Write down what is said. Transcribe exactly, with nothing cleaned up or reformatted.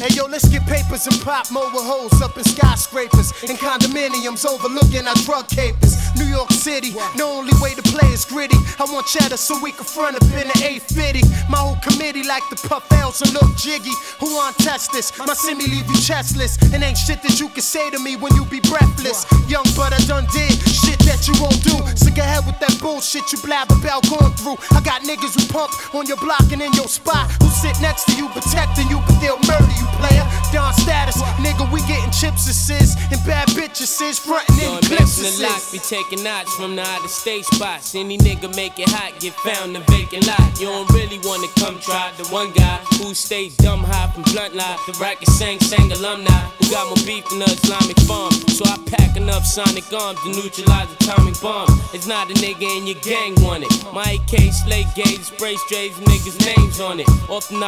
Hey yo, let's get papers and pop mobile hoes up in skyscrapers and condominiums overlooking our drug capers. New York City, the only way to play is gritty. I want cheddar so we can front up in the eight fifty. My whole committee like to puff L's and look jiggy. Who want test this? My semi leave you chestless. And ain't shit that you can say to me when you be breathless. Young but I done did shit that you won't do. Sick ahead with that bullshit you blab about going through. I got niggas who pump on your block and in your spot, who sit next to you protecting you but they'll murder you, player. Don status, nigga, we getting chips assists and bad bitches sis frontin' in the clips assists. Be taking knots from the out of state spots. Any nigga make it hot, get found in vacant lot. You don't really wanna come try the one guy who stays dumb high from blunt lie. The racket sang sang alumni who got more beef than the Islamic bomb. So I pack enough sonic arms to neutralize atomic bombs. It's not a nigga in your gang want it. My A K slay gauge, spray strays, niggas names on it. Often I